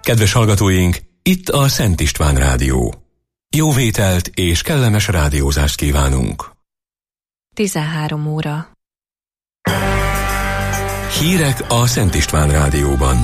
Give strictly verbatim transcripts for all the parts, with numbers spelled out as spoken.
Kedves hallgatóink, itt a Szent István Rádió. Jó vételt és kellemes rádiózást kívánunk. tizenhárom óra. Hírek a Szent István Rádióban.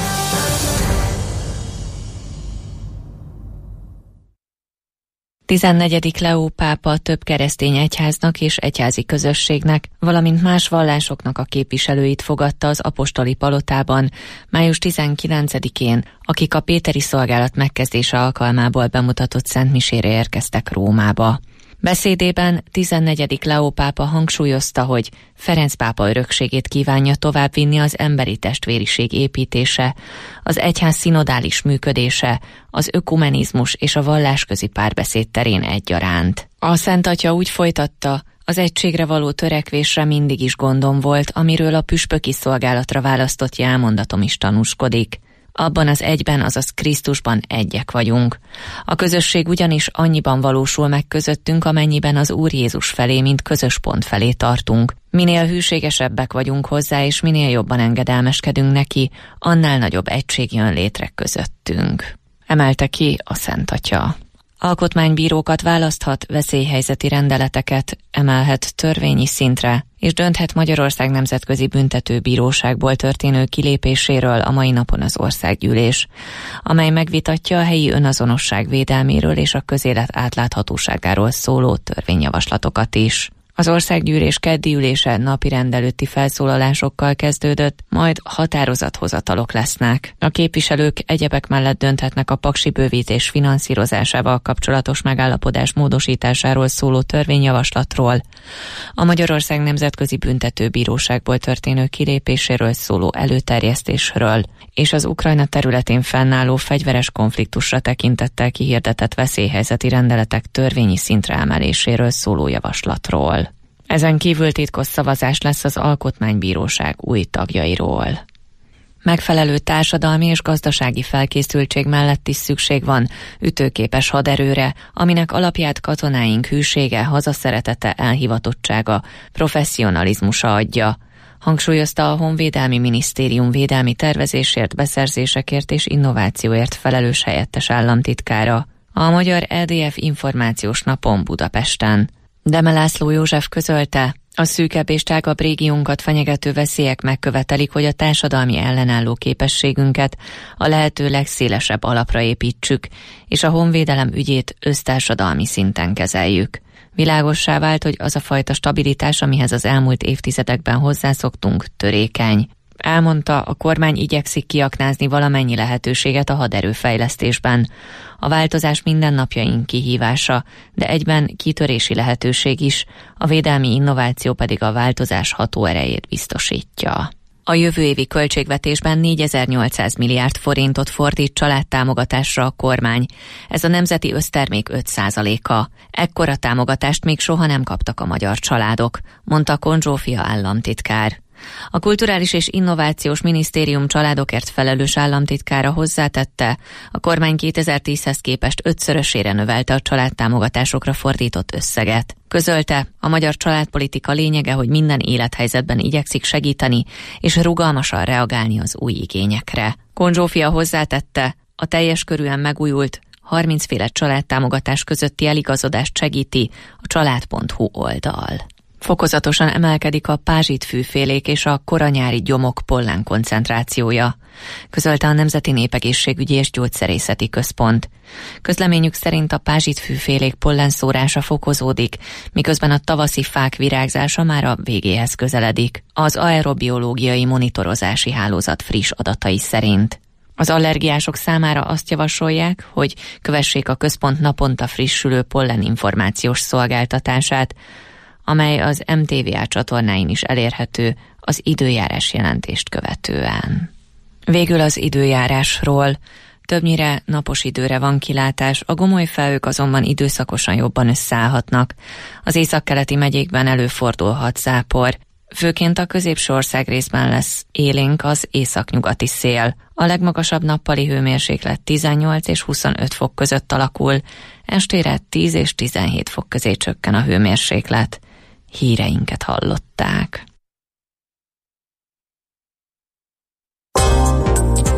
tizennegyedik Leó pápa több keresztény egyháznak és egyházi közösségnek, valamint más vallásoknak a képviselőit fogadta az apostoli palotában május tizenkilencedikén, akik a péteri szolgálat megkezdése alkalmából bemutatott szentmisére érkeztek Rómába. Beszédében tizennegyedik Leó pápa hangsúlyozta, hogy Ferenc pápa örökségét kívánja továbbvinni az emberi testvériség építése, az egyház szinodális működése, az ökumenizmus és a vallásközi párbeszéd terén egyaránt. A Szent Atya úgy folytatta, az egységre való törekvésre mindig is gondom volt, amiről a püspöki szolgálatra választott jelmondatom is tanúskodik. Abban az egyben, azaz Krisztusban egyek vagyunk. A közösség ugyanis annyiban valósul meg közöttünk, amennyiben az Úr Jézus felé, mint közös pont felé tartunk. Minél hűségesebbek vagyunk hozzá, és minél jobban engedelmeskedünk neki, annál nagyobb egység jön létre közöttünk. Emelte ki a Szent Atya. Alkotmánybírókat választhat, veszélyhelyzeti rendeleteket emelhet törvényi szintre, és dönthet Magyarország Nemzetközi Büntetőbíróságból történő kilépéséről a mai napon az országgyűlés, amely megvitatja a helyi önazonosság védelméről és a közélet átláthatóságáról szóló törvényjavaslatokat is. Az országgyűlés keddi ülése napirend előtti felszólalásokkal kezdődött, majd határozathozatalok lesznek. A képviselők egyebek mellett dönthetnek a paksi bővítés finanszírozásával kapcsolatos megállapodás módosításáról szóló törvényjavaslatról, a Magyarország Nemzetközi Büntetőbíróságból történő kilépéséről szóló előterjesztésről, és az Ukrajna területén fennálló fegyveres konfliktusra tekintettel kihirdetett veszélyhelyzeti rendeletek törvényi szintre emeléséről szóló javaslatról. Ezen kívül titkos szavazás lesz az Alkotmánybíróság új tagjairól. Megfelelő társadalmi és gazdasági felkészültség mellett is szükség van ütőképes haderőre, aminek alapját katonáink hűsége, hazaszeretete, elhivatottsága, professzionalizmusa adja, hangsúlyozta a Honvédelmi Minisztérium védelmi tervezésért, beszerzésekért és innovációért felelős helyettes államtitkára a Magyar é dé ef információs napon Budapesten. Deme László József közölte, a szűkebb és tágabb régiónkat fenyegető veszélyek megkövetelik, hogy a társadalmi ellenálló képességünket a lehető legszélesebb alapra építsük, és a honvédelem ügyét össztársadalmi szinten kezeljük. Világossá vált, hogy az a fajta stabilitás, amihez az elmúlt évtizedekben hozzászoktunk, törékeny. Elmondta, a kormány igyekszik kiaknázni valamennyi lehetőséget a haderőfejlesztésben. A változás mindennapjaink kihívása, de egyben kitörési lehetőség is, a védelmi innováció pedig a változás hatóerejét biztosítja. A jövő évi költségvetésben négyezer-nyolcszáz milliárd forintot fordít családtámogatásra a kormány. Ez a nemzeti össztermék öt százaléka. Ekkora támogatást még soha nem kaptak a magyar családok, mondta Kon Zsófia államtitkár. A Kulturális és Innovációs Minisztérium családokért felelős államtitkára hozzátette, a kormány kétezer-tízhez képest ötszörösére növelte a családtámogatásokra fordított összeget. Közölte, a magyar családpolitika lényege, hogy minden élethelyzetben igyekszik segíteni és rugalmasan reagálni az új igényekre. Kon Zsófia hozzátette, a teljes körűen megújult, harmincféle családtámogatás közötti eligazodást segíti a család pont hu oldal. Fokozatosan emelkedik a pázsitfűfélék és a koranyári gyomok pollen koncentrációja, közölte a Nemzeti Népegészségügyi és Gyógyszerészeti Központ. Közleményük szerint a pázsitfűfélék pollenszórása fokozódik, miközben a tavaszi fák virágzása már a végéhez közeledik, az aerobiológiai monitorozási hálózat friss adatai szerint. Az allergiások számára azt javasolják, hogy kövessék a központ naponta frissülő polleninformációs szolgáltatását, amely az em té vé á csatornáin is elérhető az időjárás jelentést követően. Végül az időjárásról. Többnyire napos időre van kilátás, a gomoly felhők azonban időszakosan jobban összeállhatnak. Az északkeleti megyékben előfordulhat zápor. Főként a középső országrészben lesz élénk az északnyugati szél. A legmagasabb nappali hőmérséklet tizennyolc és huszonöt fok között alakul, estére tíz és tizenhét fok közé csökken a hőmérséklet. Híreinket hallották. A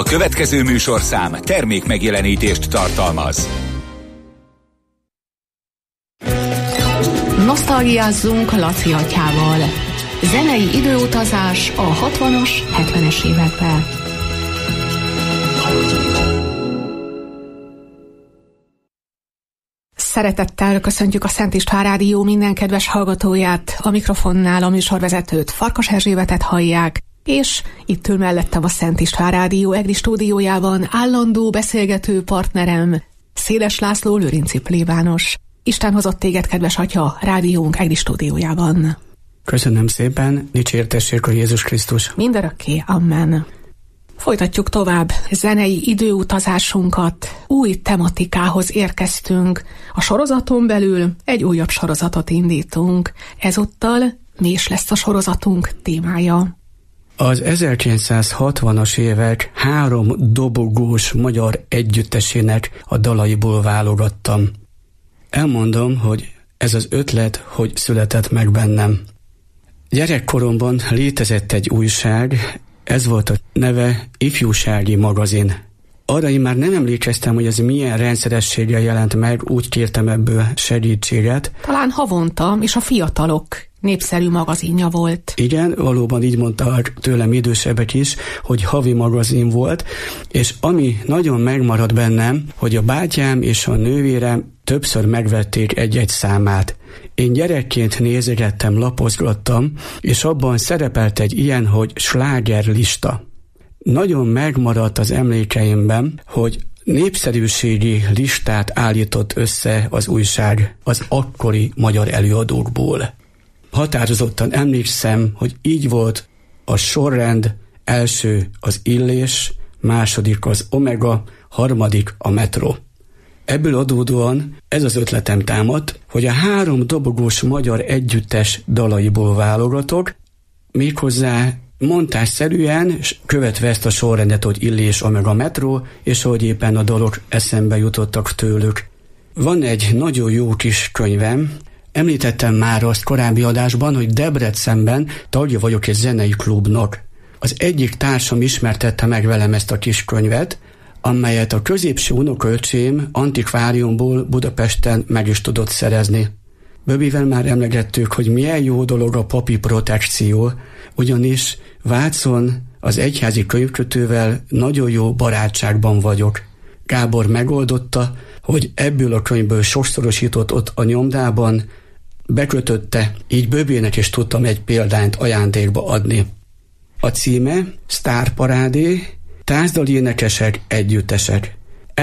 következő műsorszám termék megjelenítést tartalmaz. Nosztalgiázzunk Laci atyával. Zenei időutazás a hatvanas, hetvenes években. Szeretettel köszöntjük a Szent István Rádió minden kedves hallgatóját. A mikrofonnál a műsorvezetőt, Farkas Erzsébetet hallják, és itt ül mellettem a Szent István Rádió EGRI stúdiójában állandó beszélgető partnerem, Széles László Lőrinci plébános. Isten hozott téged, kedves atya, rádiónk EGRI stúdiójában. Köszönöm szépen, dicsértessék a Jézus Krisztus. Mindörökké, amen. Folytatjuk tovább zenei időutazásunkat. Új tematikához érkeztünk. A sorozaton belül egy újabb sorozatot indítunk. Ezúttal mi is lesz a sorozatunk témája? Az ezerkilencszázhatvanas évek három dobogós magyar együttesének a dalaiból válogattam. Elmondom, hogy ez az ötlet, hogy született meg bennem. Gyerekkoromban létezett egy újság, ez volt a neve Ifjúsági Magazin. Arra én már nem emlékeztem, hogy ez milyen rendszerességgel jelent meg, úgy kértem ebből segítséget. Talán havonta, és a fiatalok népszerű magazinja volt. Igen, valóban így mondták tőlem idősebbek is, hogy havi magazin volt, és ami nagyon megmaradt bennem, hogy a bátyám és a nővérem többször megvették egy-egy számát. Én gyerekként nézegettem, lapozgattam, és abban szerepelt egy ilyen, hogy slágerlista. Nagyon megmaradt az emlékeimben, hogy népszerűségi listát állított össze az újság az akkori magyar előadókból. Határozottan emlékszem, hogy így volt a sorrend: első az Illés, második az Omega, harmadik a Metro. Ebből adódóan ez az ötletem támadt, hogy a három dobogós magyar együttes dalaiból válogatok, méghozzá montásszerűen, követve ezt a sorrendet, hogy Illés, Omega, Metro, és hogy éppen a dalok eszembe jutottak tőlük. Van egy nagyon jó kis könyvem, említettem már azt korábbi adásban, hogy Debrecenben tagja vagyok egy zenei klubnak. Az egyik társam ismertette meg velem ezt a kis könyvet, amelyet a középső unokaöcsém antikváriumból Budapesten meg is tudott szerezni. Böbivel már emlegettük, hogy milyen jó dolog a papi protekció, ugyanis Vácon az egyházi könyvkötővel nagyon jó barátságban vagyok. Gábor megoldotta, hogy ebből a könyvből sokszorosított ott a nyomdában, bekötötte, így Böbének is tudtam egy példányt ajándékba adni. A címe Sztárparádé, tárzdali énekesek, együttesek.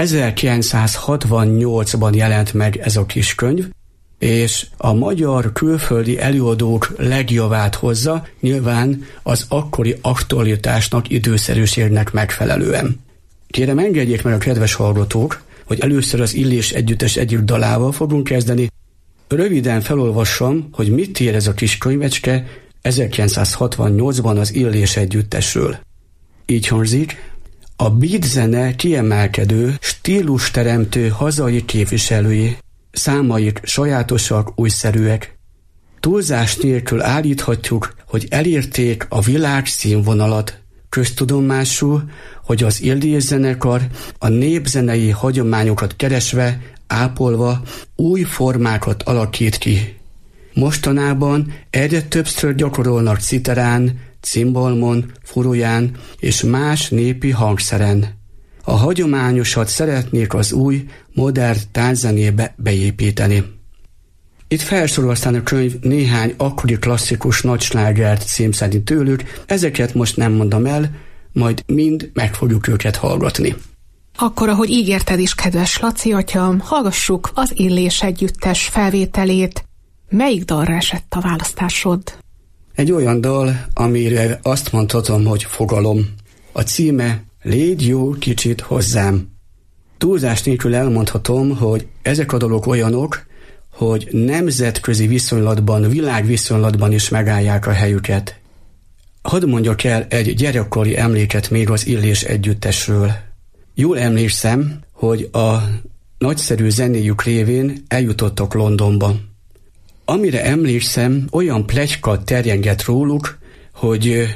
ezerkilencszázhatvannyolcban jelent meg ez a kis könyv, és a magyar külföldi előadók legjavát hozza, nyilván az akkori aktualitásnak, időszerűségnek megfelelően. Kérem, engedjék meg a kedves hallgatók, hogy először az Illés együttes egyik dalával fogunk kezdeni. Röviden felolvassam, hogy mit ír ez a kis könyvecske ezerkilencszázhatvannyolcban az Illés együttesről. Így hangzik: a beat zene kiemelkedő, stílusteremtő hazai képviselői, számaik sajátosak, újszerűek. Túlzás nélkül állíthatjuk, hogy elérték a világ színvonalat. Köztudomású, hogy az Illés zenekar a népzenei hagyományokat keresve, ápolva új formákat alakít ki. Mostanában egyre többször gyakorolnak citerán, cimbalmon, furuján és más népi hangszeren. A hagyományosat szeretnék az új, modern tánzenébe beépíteni. Itt felsorol aztán a könyv néhány akkori klasszikus nagyslágert cím szerint tőlük, ezeket most nem mondom el, majd mind meg fogjuk őket hallgatni. Akkor, ahogy ígérted is, kedves Laci atya, hallgassuk az Illés együttes felvételét. Melyik dalra esett a választásod? Egy olyan dal, amire azt mondhatom, hogy fogalom. A címe Légy jó kicsit hozzám. Túlzás nélkül elmondhatom, hogy ezek a dalok olyanok, hogy nemzetközi viszonylatban, világviszonylatban is megállják a helyüket. Hadd mondjak el egy gyerekkori emléket még az Illés együttesről. Jól emlékszem, hogy a nagyszerű zenéjük révén eljutottak Londonba. Amire emlékszem, olyan pletyka terjengett róluk, hogy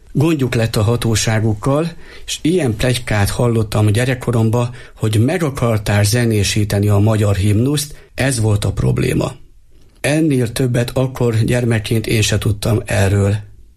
Gondjuk lett a hatóságukkal, és ilyen pletykát hallottam a gyerekkoromban, hogy meg akarták zenésíteni a magyar himnuszt, ez volt a probléma. Ennél többet akkor gyermekként én se tudtam erről.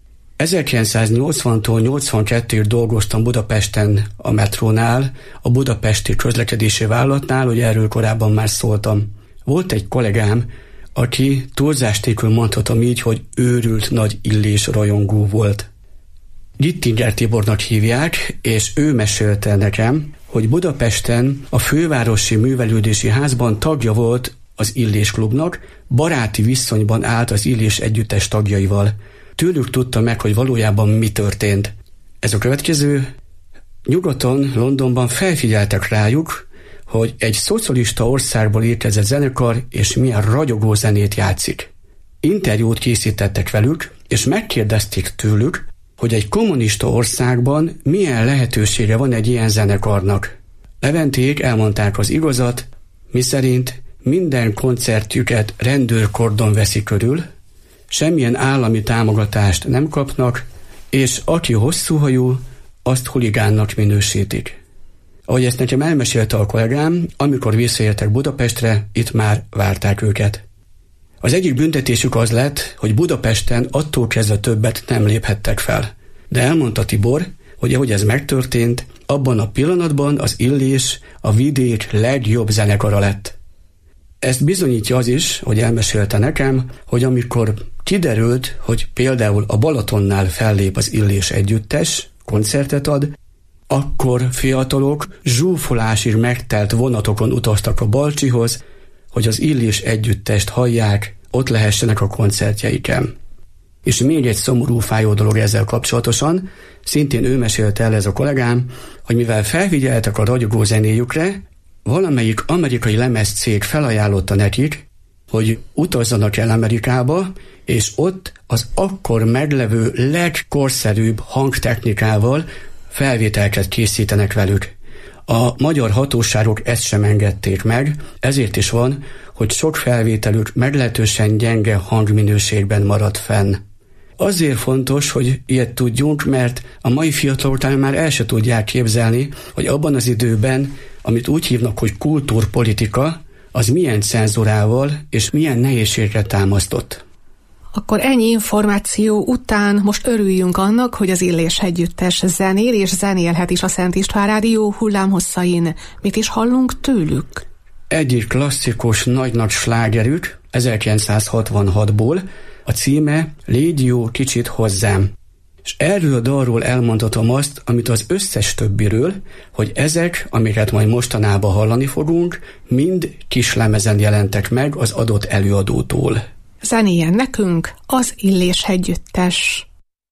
ezerkilencszáznyolcvantól nyolcvankettőig dolgoztam Budapesten a metrónál, a budapesti közlekedési vállalatnál, hogy erről korábban már szóltam. Volt egy kollégám, aki túlzástékül mondhatom így, hogy őrült nagy Illés rajongó volt. Gittinger Tibornak hívják, és ő mesélte nekem, hogy Budapesten a fővárosi művelődési házban tagja volt az Illés klubnak, baráti viszonyban állt az Illés együttes tagjaival. Tőlük tudta meg, hogy valójában mi történt. Ez a következő: nyugaton, Londonban felfigyeltek rájuk, hogy egy szocialista országból érkezett zenekar, és milyen ragyogó zenét játszik. Interjút készítettek velük, és megkérdezték tőlük, hogy egy kommunista országban milyen lehetősége van egy ilyen zenekarnak. Leventék elmondták az igazat, miszerint minden koncertjüket rendőrkordon veszi körül, semmilyen állami támogatást nem kapnak, és aki hosszúhajú, azt huligánnak minősítik. Ahogy ezt nekem elmesélte a kollégám, amikor visszaértek Budapestre, itt már várták őket. Az egyik büntetésük az lett, hogy Budapesten attól kezdve többet nem léphettek fel. De elmondta Tibor, hogy ahogy ez megtörtént, abban a pillanatban az Illés a vidék legjobb zenekara lett. Ezt bizonyítja az is, hogy elmesélte nekem, hogy amikor kiderült, hogy például a Balatonnál fellép az Illés együttes, koncertet ad, akkor fiatalok zsúfolásig megtelt vonatokon utaztak a Balcsihoz, hogy az Illés együttest hallják, ott lehessenek a koncertjeiken. És még egy szomorú, fájó dolog ezzel kapcsolatosan, szintén ő mesélte el ez a kollégám, hogy mivel felfigyeltek a ragyogó zenéjükre, valamelyik amerikai lemezcég felajánlotta nekik, hogy utazzanak el Amerikába, és ott az akkor meglevő legkorszerűbb hangtechnikával felvételket készítenek velük. A magyar hatóságok ezt sem engedték meg, ezért is van, hogy sok felvételük meglehetősen gyenge hangminőségben maradt fenn. Azért fontos, hogy ilyet tudjunk, mert a mai fiatalok már el se tudják képzelni, hogy abban az időben, amit úgy hívnak, hogy kultúrpolitika, az milyen cenzurával és milyen nehézségre támasztott. Akkor ennyi információ után most örüljünk annak, hogy az Illés együttes zenél és zenélhet is a Szent István Rádió hullámhosszain. Mit is hallunk tőlük? Egyik klasszikus nagy-nagy slágerük ezerkilencszázhatvanhatból, a címe Légy jó kicsit hozzám. És erről a dalról elmondhatom azt, amit az összes többiről, hogy ezek, amiket majd mostanában hallani fogunk, mind kislemezen jelentek meg az adott előadótól. Zenéljen nekünk az Illés együttes.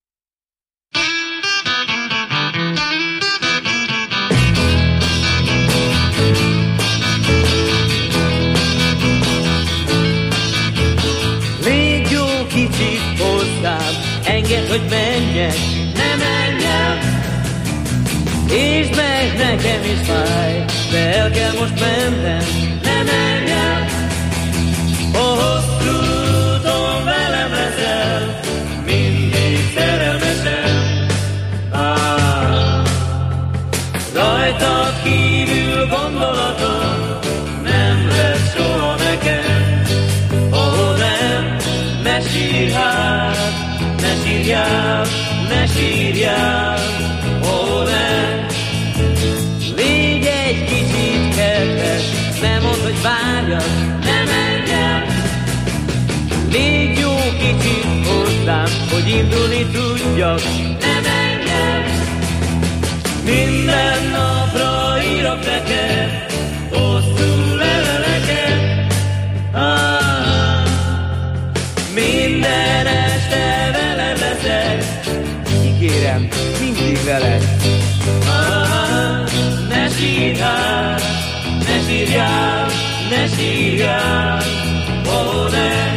Légy jó kicsit hozzám, engedd, hogy menjek, ne menjem. És meg nekem is fáj, de el kell most mennem, ne menjem. Oh, hosszú úton velem leszel, mindig szerelmesen. Ah, rajtad kívül gondolatom nem lesz soha nekem. Oh, nem, ne sírj hát, ne sírjál, ne sírjál. Oh, nem, légy egy kicsit kedves, ne mondd, hogy várjak, ne menjem. Légy jó kicsit hozzám, hogy indulni tudjak, ne menjem. Minden napra írok neked hosszú leveleket. Ah, minden este veled leszek, ígérem, mindig veled. Ah, ne sírj hát, ne sírjál, ne sírjál, oh, ne.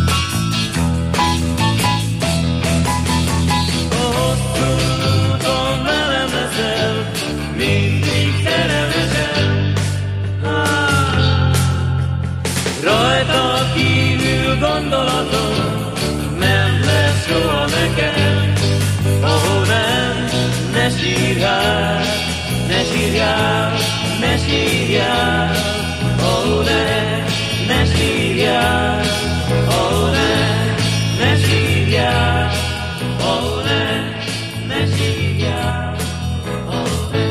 Hosszú úton sírjál, ne sírjál, ne sírjál, ó ne, ne sírjál, ó ne, ne sírjál, ó ne, ne sírjál, ó ne.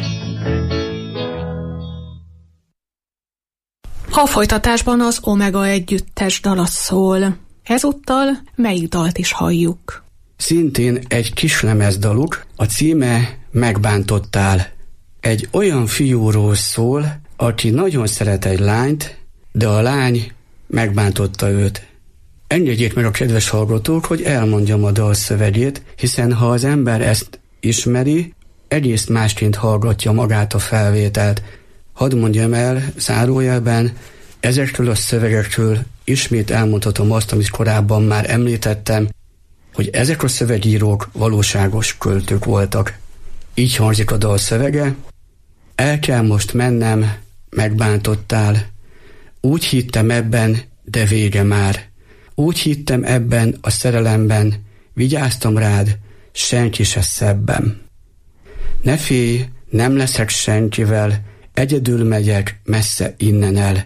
A folytatásban az Omega együttes dala szól. Ezúttal melyik dalt is halljuk? Szintén egy kislemezdaluk, a címe Megbántottál. Egy olyan fiúról szól, aki nagyon szeret egy lányt, de a lány megbántotta őt. Engedjék meg a kedves hallgatók, hogy elmondjam a dal szövegét, hiszen ha az ember ezt ismeri, egész másként hallgatja magát a felvételt. Hadd mondjam el zárójelben, ezekről a szövegekről ismét elmondhatom azt, amit korábban már említettem, hogy ezek a szövegírók valóságos költők voltak. Így hangzik a dal szövege: el kell most mennem, megbántottál, úgy hittem ebben, de vége már. Úgy hittem ebben a szerelemben, vigyáztam rád, senki se szebben. Ne félj, nem leszek senkivel, egyedül megyek messze innen el.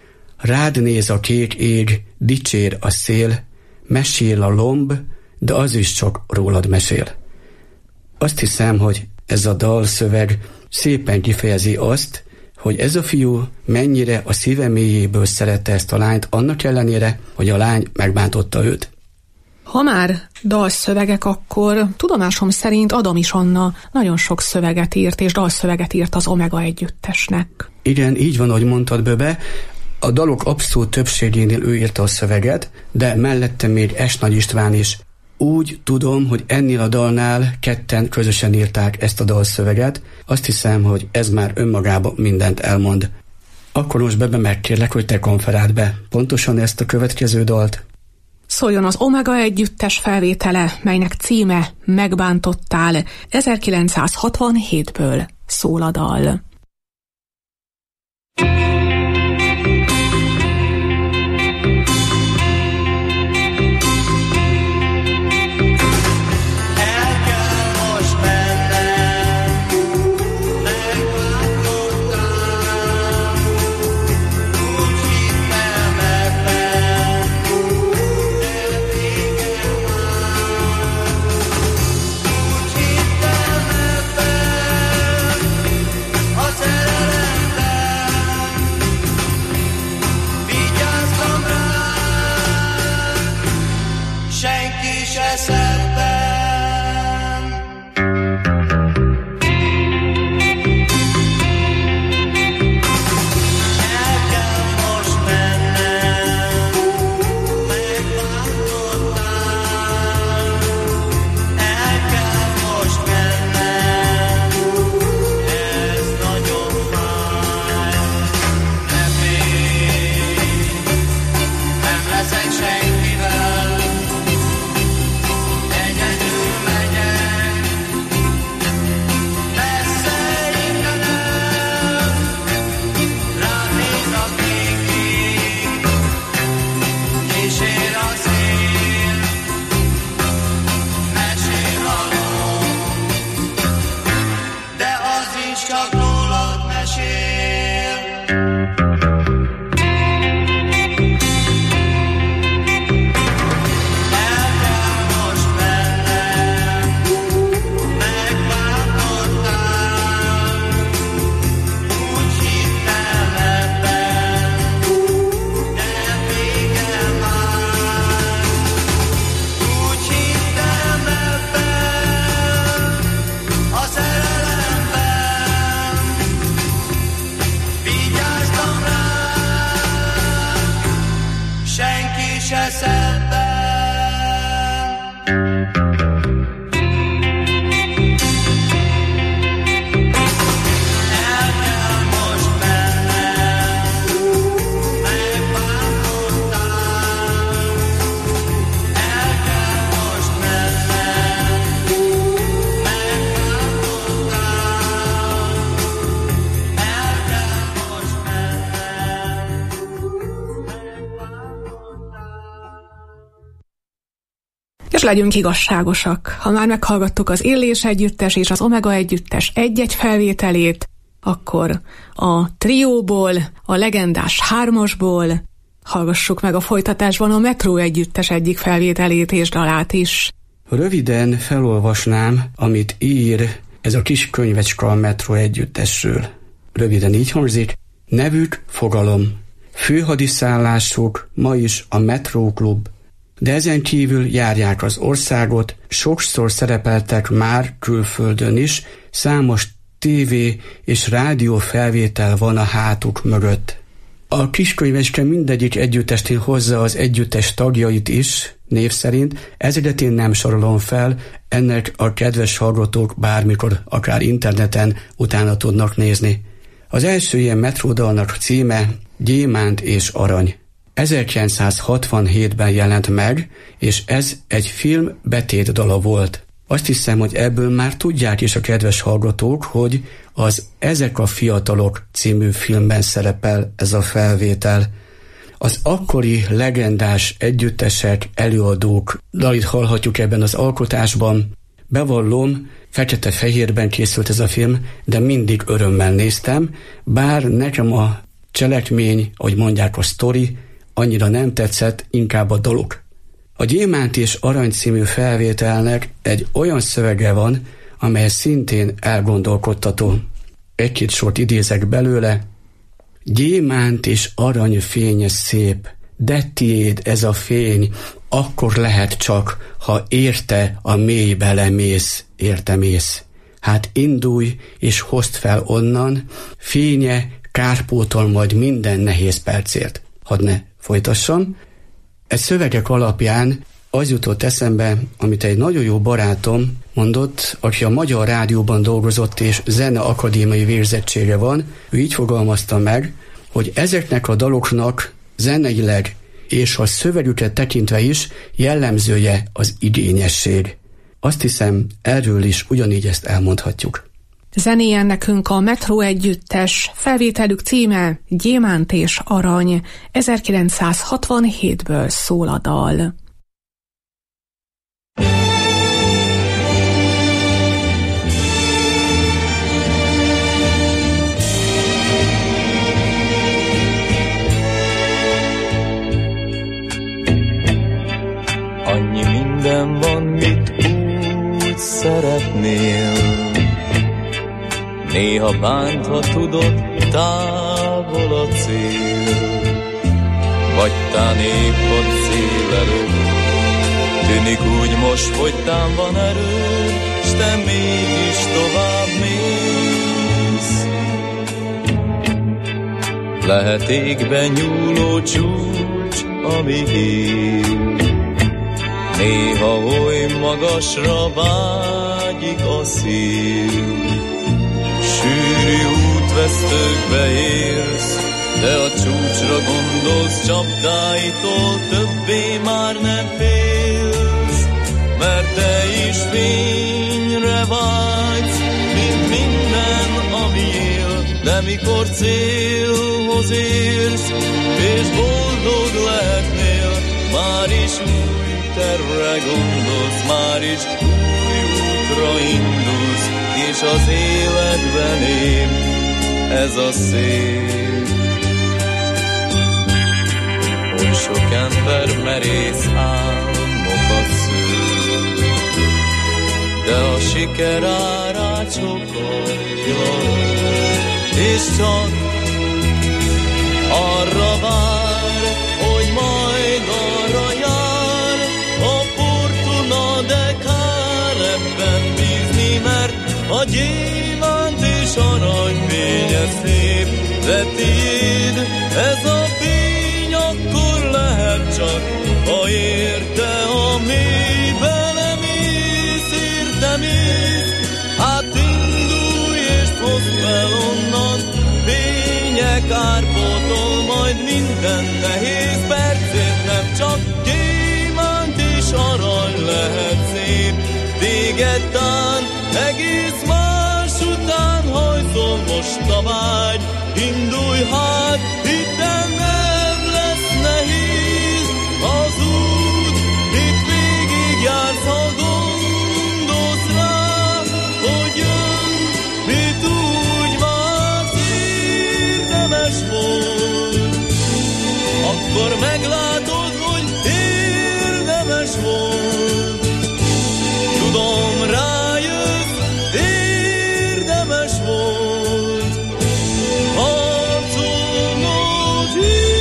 Rád néz a kék ég, dicsér a szél, mesél a lomb, de az is csak rólad mesél. Azt hiszem, hogy ez a dalszöveg szépen kifejezi azt, hogy ez a fiú mennyire a szíve mélyéből szerette ezt a lányt, annak ellenére, hogy a lány megbántotta őt. Ha már dalszövegek, akkor tudomásom szerint Adamis Anna nagyon sok szöveget írt, és dalszöveget írt az Omega együttesnek. Igen, így van, ahogy mondtad, Böbe. A dalok abszolút többségénél ő írta a szöveget, de mellette még S. Nagy István is. Úgy tudom, hogy ennél a dalnál ketten közösen írták ezt a dalszöveget. Azt hiszem, hogy ez már önmagában mindent elmond. Akkor most Bebe, megkérlek, hogy te konferáld be pontosan ezt a következő dalt. Szóljon az Omega együttes felvétele, melynek címe Megbántottál, ezerkilencszázhatvanhétből szól a dal. És legyünk igazságosak. Ha már meghallgattuk az Illés együttes és az Omega együttes egy-egy felvételét, akkor a trióból, a legendás hármasból hallgassuk meg a folytatásban a Metró együttes egyik felvételét és dalát is. Röviden felolvasnám, amit ír ez a kis könyvecska a Metró együttesről. Röviden így hangzik: nevük fogalom. Főhadiszállásuk ma is a Metró Klub, de ezen kívül járják az országot, sokszor szerepeltek már külföldön is, számos tévé és rádió felvétel van a hátuk mögött. A kiskönyvecske mindegyik együttesnél hozza az együttes tagjait is, név szerint, ezeket én nem sorolom fel, ennek a kedves hallgatók bármikor, akár interneten utána tudnak nézni. Az első ilyen metródalnak címe Gyémánt és Arany. ezerkilencszázhatvanhétben jelent meg, és ez egy film betétdala volt. Azt hiszem, hogy ebből már tudják is a kedves hallgatók, hogy az Ezek a fiatalok című filmben szerepel ez a felvétel. Az akkori legendás együttesek, előadók dalit hallhatjuk ebben az alkotásban. Bevallom, fekete-fehérben készült ez a film, de mindig örömmel néztem, bár nekem a cselekmény, ahogy mondják a sztori, annyira nem tetszett, inkább a dalok. A Gyémánt és Arany című felvételnek egy olyan szövege van, amely szintén elgondolkodtató. Egy-két sort idézek belőle. Gyémánt és arany fénye szép, de tiéd ez a fény, akkor lehet csak, ha érte a mélybe lemész, értemész. Hát indulj és hozd fel onnan, fénye kárpótol majd minden nehéz percért. Hadd ne folytassam. E szövegek alapján az jutott eszembe, amit egy nagyon jó barátom mondott, aki a Magyar Rádióban dolgozott és zene akadémiai végzettsége van. Ő így fogalmazta meg, hogy ezeknek a daloknak zeneileg és a szövegüket tekintve is jellemzője az igényesség. Azt hiszem, erről is ugyanígy ezt elmondhatjuk. Zenéjen nekünk a Metró együttes, felvételük címe Gyémánt és Arany, ezerkilencszázhatvanhétből szól a dal. Annyi minden van, mit úgy szeretnél, néha bántva tudod, távol a cél, vagy tán épp a cél előtt, tűnik úgy most, hogy tán van erőd, s te mégis tovább mész. Lehet égben nyúló csúcs, ami hív, néha oly magasra vágyik a szív. Sűrű útvesztőkbe érsz, de a csúcsra gondolsz, csapdáitól többé már nem félsz, mert te is fényre vágysz, mint minden, ami él, de mikor célhoz érsz, és boldog lehetnél, már is új tervre gondolsz, már is új útra indulsz, és az életben épp ez a szép. Oly sok ember merész álmokat szül, de a siker árát sokalja, és csak arra vár, hogy majd arra jár a fortuna, de kár ebben bízni, mert a gyémánt és arany fénye szép, de tiéd ez a fény akkor lehet csak, ha érte a mélybe lemész, érte mész. Hát indulj és hozd fel onnan, fények árpótol majd minden nehéz percét, nem csak gyémánt és arany lehet szép, téged tán egész más után hajszol most a vágy. Indulj hát, itten nem lesz nehéz az út, itt végig jársz meglátod, hogy érdemes volt. Tudom, rájössz, érdemes volt harcolnod így.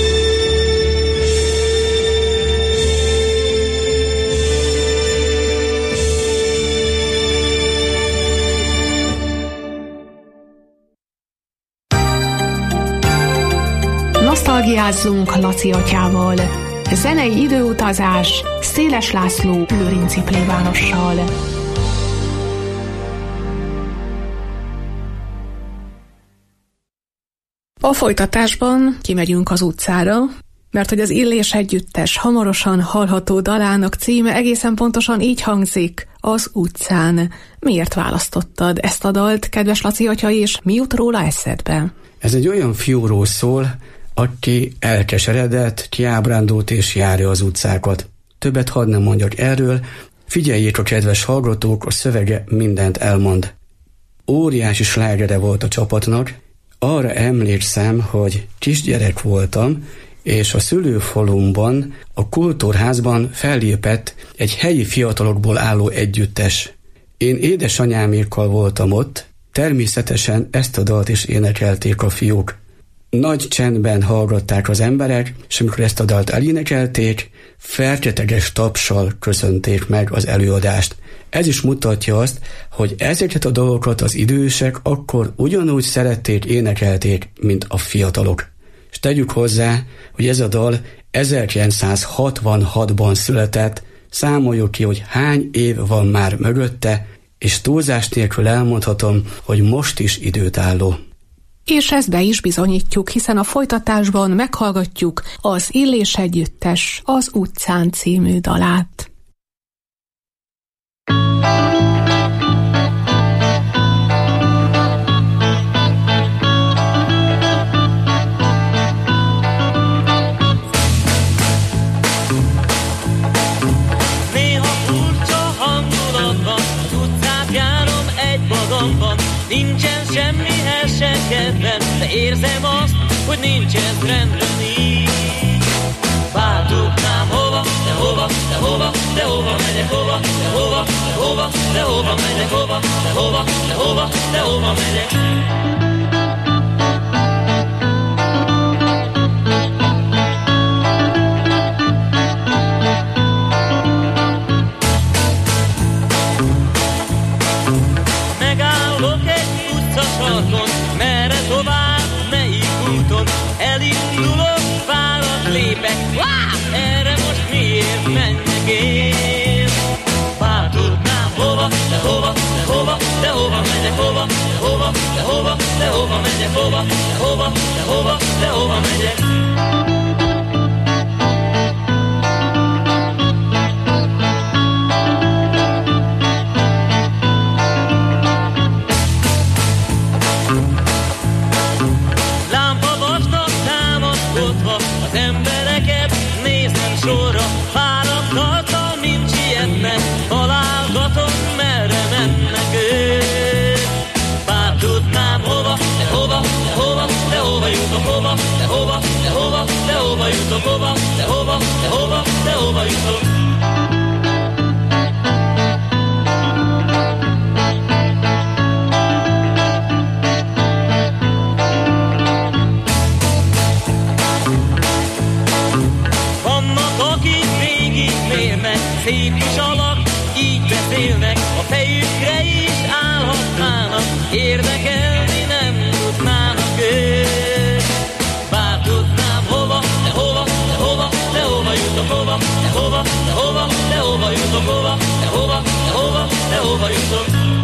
Nosztalgiázzunk Laci atyával. Zenei időutazás Széles László lőrinci plébánossal. A folytatásban kimegyünk az utcára, mert hogy az Illés együttes hamarosan hallható dalának címe egészen pontosan így hangzik, Az utcán. Miért választottad ezt a dalt, kedves Laci atya, és mi jut róla eszedbe? Ez egy olyan fiúról szól, aki elkeseredett, kiábrándult és járja az utcákat. Többet hadd nem mondjak erről, figyeljék a kedves hallgatók, a szövege mindent elmond. Óriási slágere volt a csapatnak. Arra emlékszem, hogy kisgyerek voltam, és a szülőfalumban, a kultúrházban fellépett egy helyi fiatalokból álló együttes. Én édesanyámékkal voltam ott, természetesen ezt a dalt is énekelték a fiúk. Nagy csendben hallgatták az emberek, és amikor ezt a dalt elénekelték, fergeteges tapssal köszönték meg az előadást. Ez is mutatja azt, hogy ezeket a dolgokat az idősek akkor ugyanúgy szerették, énekelték, mint a fiatalok. És tegyük hozzá, hogy ez a dal ezerkilencszázhatvanhatban született, számoljuk ki, hogy hány év van már mögötte, és túlzás nélkül elmondhatom, hogy most is időtálló. És ezt be is bizonyítjuk, hiszen a folytatásban meghallgatjuk az Illés együttes Az utcán című dalát. Néha furcsa hangulatban az utcát járom egy magamban. Nincsen semmihez se kedvem, de érzem azt, hogy nincs ez rendben így. Bár tudnám hova, de hova, de hova, de hova megyek, hova, de hova, de hova, de hova megyek, hova, de hova, de hova, de hova megyek. Megállok egy utcasarkon, merre tovább, melyik úton elindulok, várat lépek, wow! Erre most miért menjek én? Bár tudnám hova, de hova, de hova, de hova megyek, hova, de hova, de hova, de hova megyek, hova, de hova, de hova, de hova megyek. Az embereket nézem sorra, fáradttal, mint sietnek, találgatom, merre mennek ők. Bár tudnám hova, de hova, de hova, de hova jutok, hova, de hova, de hova, de hova jutok, hova, de hova, de hova, de hova jutok. Szép kis alak, így beszélnek, a fejükre is állhatnának, érdekelni nem tudnának ők. Bár tudnám hova, de hova, de hova, de hova jutok, hova, de hova, de hova, de hova jutok, hova, de hova, de hova, de hova jutok.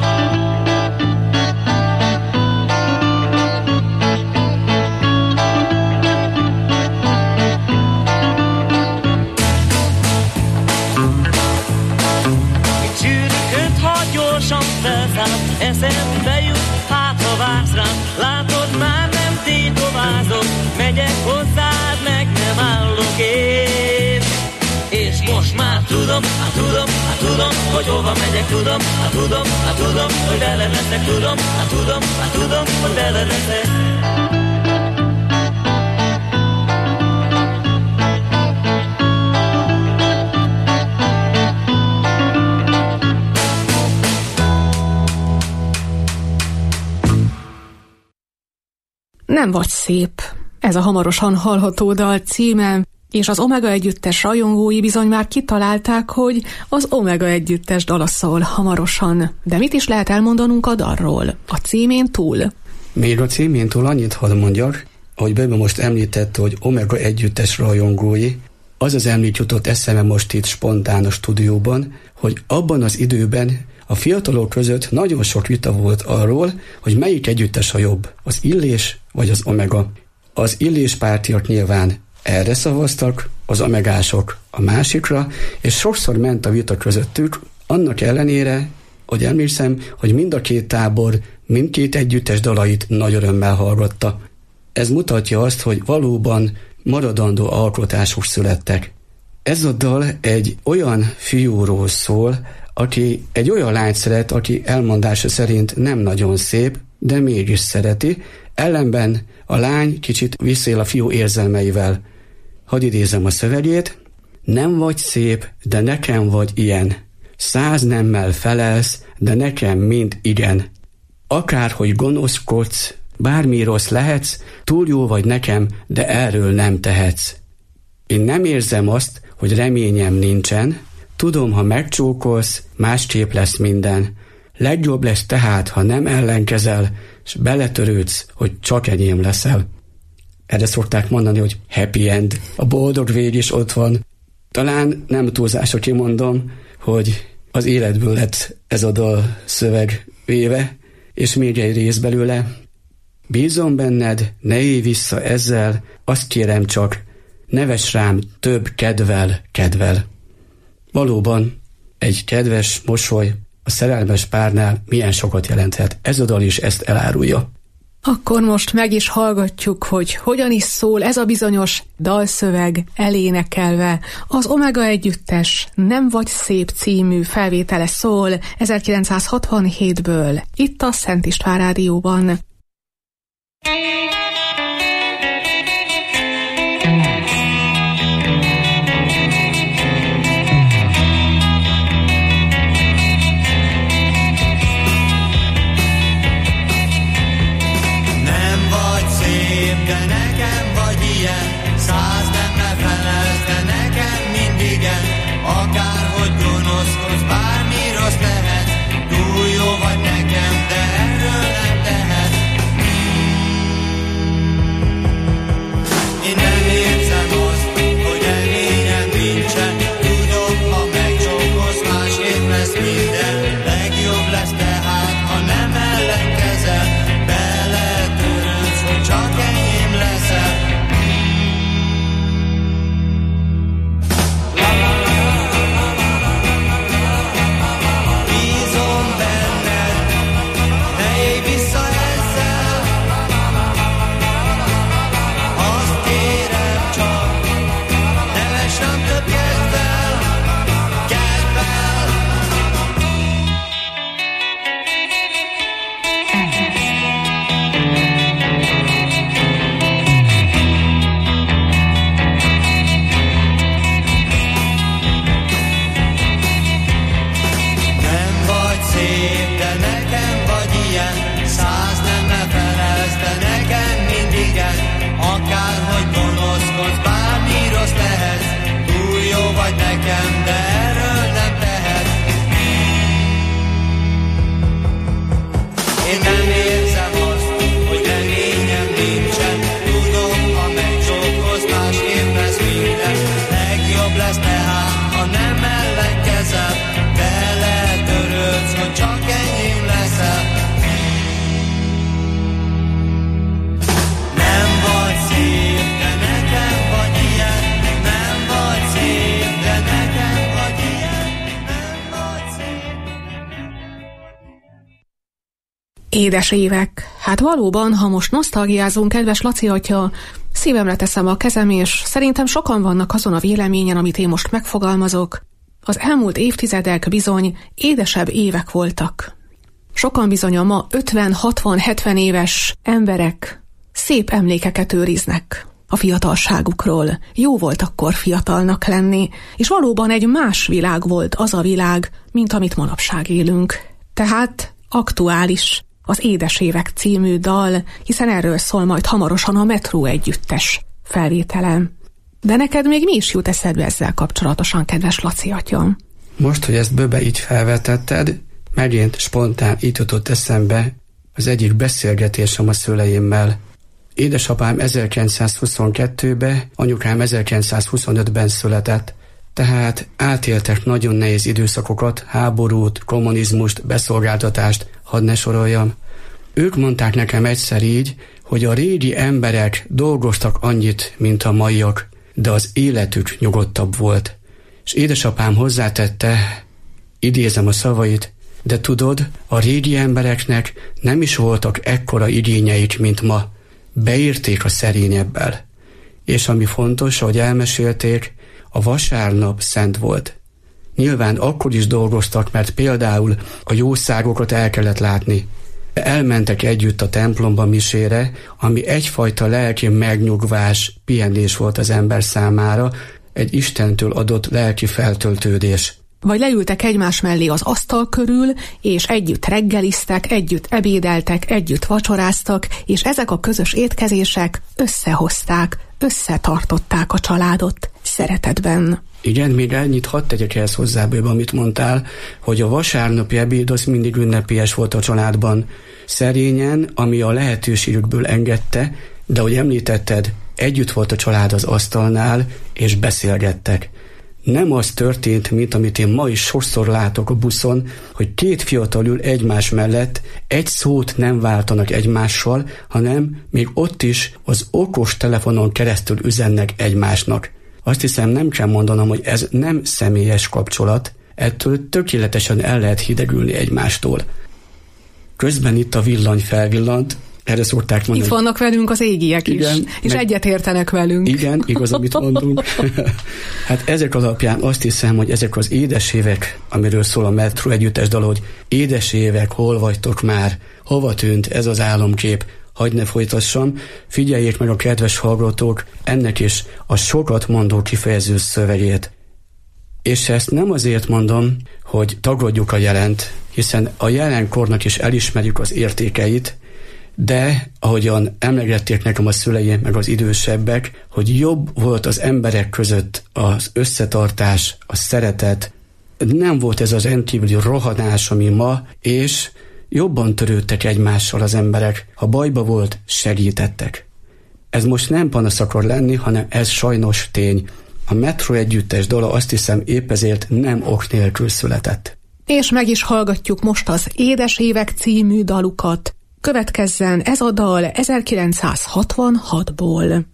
Eszembe jut, hát ha vársz rám, látod, már nem tétovázok, megyek hozzád, meg nem állok én. És most már tudom, hát tudom, hát tudom, hogy hova megyek, tudom, hát tudom, hát tudom, hogy vele leszek, tudom, hát tudom, hát tudom, hogy vele leszek. Nem vagy szép. Ez a hamarosan hallható dal címe, és az Omega Együttes rajongói bizony már kitalálták, hogy az Omega Együttes dala szól hamarosan. De mit is lehet elmondanunk a dalról? A címén túl? Még a címén túl annyit hadd mondjak, ahogy Bebe most említette, hogy Omega Együttes rajongói, az az említ jutott eszembe most itt spontán a stúdióban, hogy abban az időben a fiatalok között nagyon sok vita volt arról, hogy melyik együttes a jobb, az Illés vagy az Omega. Az Illés pártiak nyilván erre szavaztak, az omegások a másikra, és sokszor ment a vita közöttük, annak ellenére, hogy emlékszem, hogy mind a két tábor mindkét együttes dalait nagy örömmel hallgatta. Ez mutatja azt, hogy valóban maradandó alkotások születtek. Ez a dal egy olyan fiúról szól, aki egy olyan lányt szeret, aki elmondása szerint nem nagyon szép, de mégis szereti, ellenben a lány kicsit visszaél a fiú érzelmeivel. Hadd idézem a szövegét. Nem vagy szép, de nekem vagy ilyen. Száz nemmel felelsz, de nekem mind igen. Akárhogy gonoszkodsz, bármi rossz lehetsz, túl jó vagy nekem, de erről nem tehetsz. Én nem érzem azt, hogy reményem nincsen, tudom, ha megcsókolsz, másképp lesz minden. Legjobb lesz tehát, ha nem ellenkezel, s beletörődsz, hogy csak enyém leszel. Erre szokták mondani, hogy happy end, a boldog vég is ott van. Talán nem túlzásra kimondom, hogy az életből lett ez a dal szöveg véve, és még egy rész belőle. Bízom benned, ne élj vissza ezzel, azt kérem csak, nevess rám több kedvel, kedvel. Valóban egy kedves mosoly a szerelmes párnál milyen sokat jelenthet. Ez a dal is ezt elárulja. Akkor most meg is hallgatjuk, hogy hogyan is szól ez a bizonyos dalszöveg elénekelve. Az Omega Együttes Nem vagy szép című felvétele szól ezerkilencszázhatvanhétből, itt a Szent István Rádióban. Édes évek. Hát valóban, ha most nosztalgiázunk, kedves Laci atya, szívemre teszem a kezem, és szerintem sokan vannak azon a véleményen, amit én most megfogalmazok. Az elmúlt évtizedek bizony édesebb évek voltak. Sokan bizony a ma ötven, hatvan, hetven éves emberek szép emlékeket őriznek a fiatalságukról. Jó volt akkor fiatalnak lenni, és valóban egy más világ volt az a világ, mint amit manapság élünk. Tehát aktuális az Édes évek című dal, hiszen erről szól majd hamarosan a Metró együttes felvételem. De neked még mi is jut eszedbe ezzel kapcsolatosan, kedves Laci atyám? Most, hogy ezt Böbe így felvetetted, megint spontán így jutott eszembe az egyik beszélgetésem a szüleimmel. Édesapám ezerkilencszázhuszonkettőben, anyukám ezerkilencszázhuszonötben született, tehát átéltek nagyon nehéz időszakokat, háborút, kommunizmust, beszolgáltatást, hadd ne soroljam. Ők mondták nekem egyszer így, hogy a régi emberek dolgoztak annyit, mint a maiak, de az életük nyugodtabb volt. És édesapám hozzátette, idézem a szavait, de tudod, a régi embereknek nem is voltak ekkora igényeik, mint ma. Beírték a szerényebbel. És ami fontos, ahogy elmesélték, a vasárnap szent volt. Nyilván akkor is dolgoztak, mert például a jószágokat el kellett látni. Elmentek együtt a templomba misére, ami egyfajta lelki megnyugvás, pihenés volt az ember számára, egy Istentől adott lelki feltöltődés. Vagy leültek egymás mellé az asztal körül, és együtt reggeliztek, együtt ebédeltek, együtt vacsoráztak, és ezek a közös étkezések összehozták, összetartották a családot szeretetben. Igen, még ennyit hadd tegyek ehhez hozzá, Bőbe, amit mondtál, hogy a vasárnapi ebéd az mindig ünnepélyes volt a családban. Szerényen, ami a lehetőségükből engedte, de ahogy említetted, együtt volt a család az asztalnál, és beszélgettek. Nem az történt, mint amit én ma is sokszor látok a buszon, hogy két fiatal ül egymás mellett, egy szót nem váltanak egymással, hanem még ott is az okos telefonon keresztül üzennek egymásnak. Azt hiszem, nem kell mondanom, hogy ez nem személyes kapcsolat, ettől tökéletesen el lehet hidegülni egymástól. Közben itt a villany felvillant, erre szokták mondani. Itt vannak velünk az égiek igen, is, és meg, egyet értenek velünk. Igen, igaz, amit mondunk. Hát ezek alapján azt hiszem, hogy ezek az édes évek, amiről szól a Metró együttes dal, hogy édes évek, hol vagytok már, hova tűnt ez az álomkép, hadd ne folytassam, figyeljék meg a kedves hallgatók ennek is a sokat mondó kifejező szövegét. És ezt nem azért mondom, hogy tagadjuk a jelent, hiszen a jelenkornak is elismerjük az értékeit, de ahogyan emlegették nekem a szüleim, meg az idősebbek, hogy jobb volt az emberek között az összetartás, a szeretet, nem volt ez az rendkívüli rohanás, ami ma, és jobban törődtek egymással az emberek. Ha bajba volt, segítettek. Ez most nem panasz akar lenni, hanem ez sajnos tény. A Metró együttes dala azt hiszem épp ezért nem ok nélkül született. És meg is hallgatjuk most az Édes évek című dalukat. Következzen ez a dal ezerkilencszázhatvanhatból.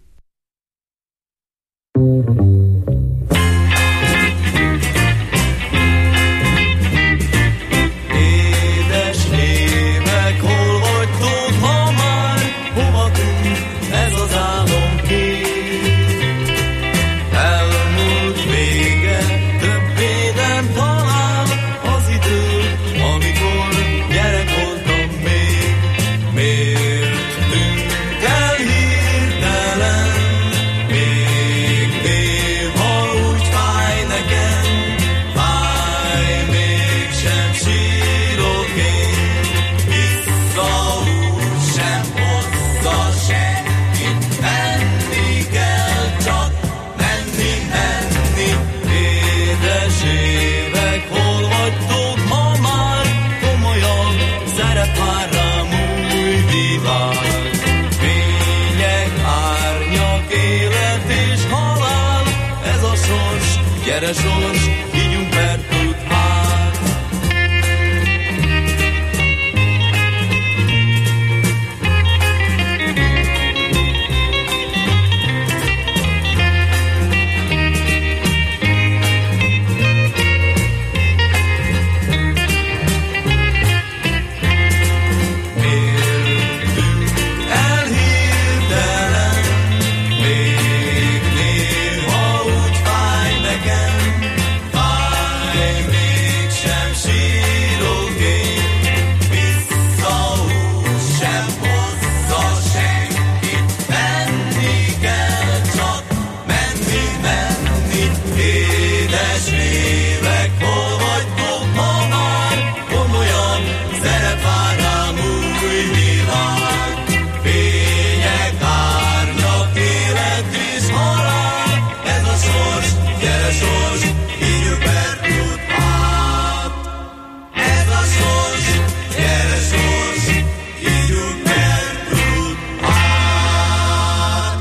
Gyere sors, ígyunk pertút át. Fáj gyere sors, hívjuk Bertut át. Ez a sors, gyere sors, hívjuk Bertut át.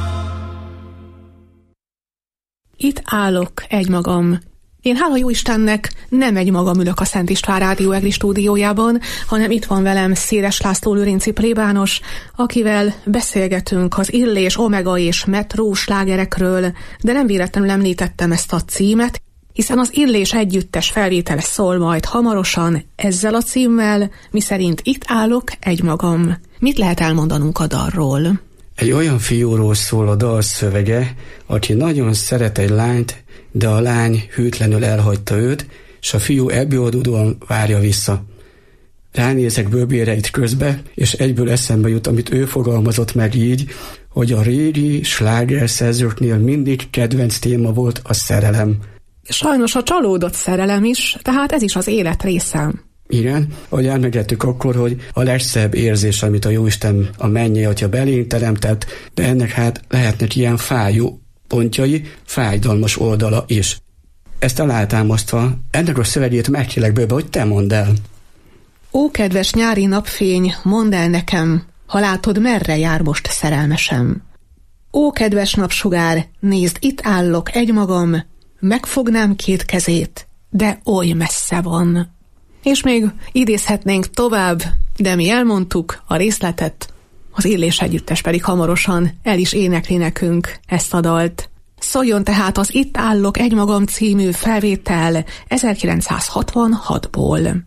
Itt állok egymagam. Én hála jó Istennek nem egymagam ülök a Szent István Rádió EGRI stúdiójában, hanem itt van velem Széles László lőrinci plébános, akivel beszélgetünk az Illés, Omega és Metró slágerekről, de nem véletlenül említettem ezt a címet, hiszen az Illés együttes felvétele szól majd hamarosan ezzel a címmel, miszerint itt állok egymagam. Mit lehet elmondanunk a dalról? Egy olyan fiúról szól a dal szövege, aki nagyon szeret egy lányt, de a lány hűtlenül elhagyta őt, és a fiú ebből adódóan várja vissza. Ránézek bőbéreit közbe, és egyből eszembe jut, amit ő fogalmazott meg így, hogy a régi slágerszerzőknél mindig kedvenc téma volt a szerelem. Sajnos a csalódott szerelem is, tehát ez is az élet része. Igen, ahogy elmegettük akkor, hogy a legszebb érzés, amit a Jóisten a mennyei Atya belénk teremtett, de ennek hát lehetnek ilyen fájó pontjai, fájdalmas oldala is. Ezt alátámasztva, ennek a szövegét megkérlek bőbe, hogy te mondd el. Ó, kedves nyári napfény, mondd el nekem, ha látod, merre jár most szerelmesem. Ó, kedves napsugár, nézd, itt állok egymagam, megfognám két kezét, de oly messze van. És még idézhetnénk tovább, de mi elmondtuk a részletet, az Illés együttes pedig hamarosan el is énekli nekünk ezt a dalt. Szóljon tehát az Itt állok egymagam című felvétel ezerkilencszázhatvanhatból.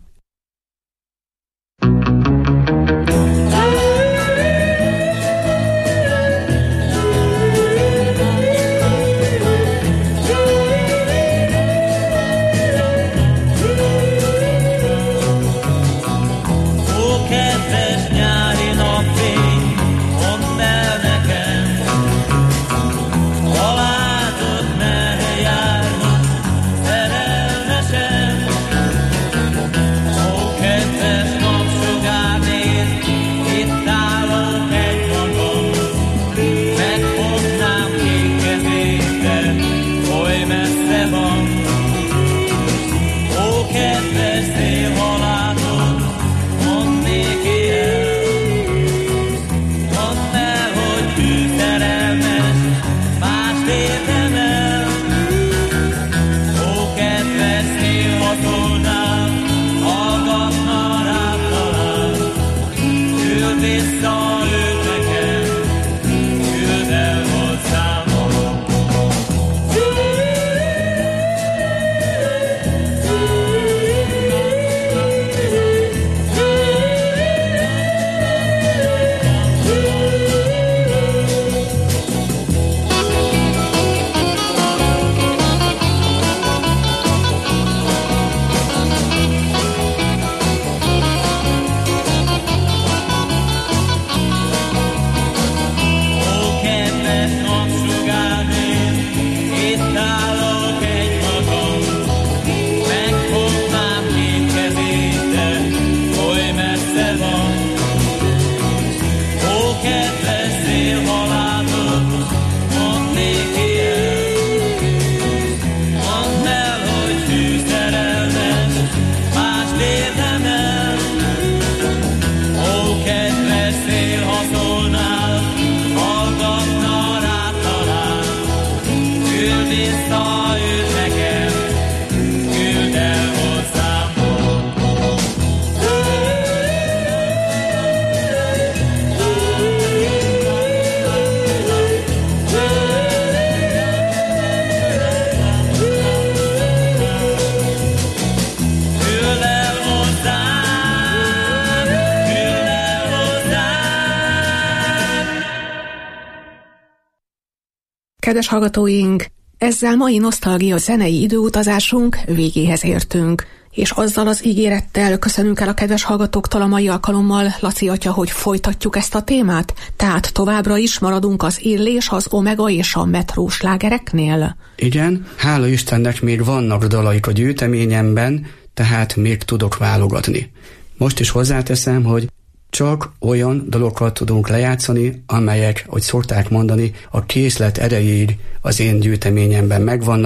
Kedves hallgatóink, ezzel mai nosztalgia zenei időutazásunk végéhez értünk, és azzal az ígérettel köszönünk el a kedves hallgatóktól a mai alkalommal, Laci atya, hogy folytatjuk ezt a témát, tehát továbbra is maradunk az Illés, az Omega és a Metró slágereknél. Igen, hála Istennek még vannak dalaik a gyűjteményemben, tehát még tudok válogatni. Most is hozzáteszem, hogy csak olyan dalokat tudunk lejátszani, amelyek, hogy szokták mondani, a készlet erejéig az én gyűjteményemben megvannak,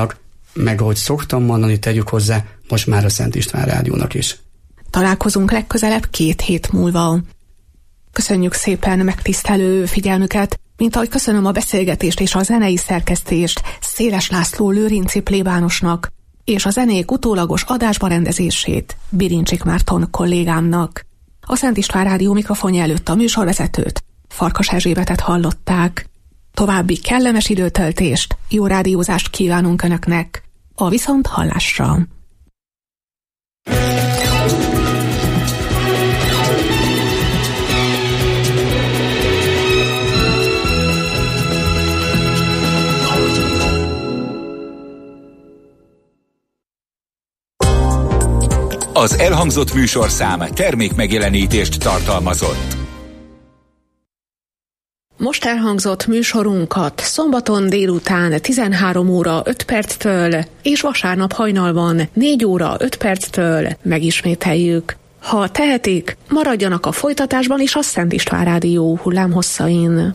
meg ahogy szoktam mondani, tegyük hozzá, most már a Szent István Rádiónak is. Találkozunk legközelebb két hét múlva. Köszönjük szépen megtisztelő figyelmüket, mint ahogy köszönöm a beszélgetést és a zenei szerkesztést Széles László lőrinci plébánosnak, és a zenék utólagos adásba rendezését Birincsik Márton kollégámnak. A Szent István Rádió mikrofonja előtt a műsorvezetőt, Farkas Erzsébetet hallották. További kellemes időtöltést, jó rádiózást kívánunk Önöknek. A viszont hallásra! Az elhangzott műsorszám termékmegjelenítést tartalmazott. Most elhangzott műsorunkat szombaton délután tizenhárom óra öt perctől és vasárnap hajnalban négy óra öt perctől megismételjük. Ha tehetik, maradjanak a folytatásban is a Szent István Rádió hullámhosszain.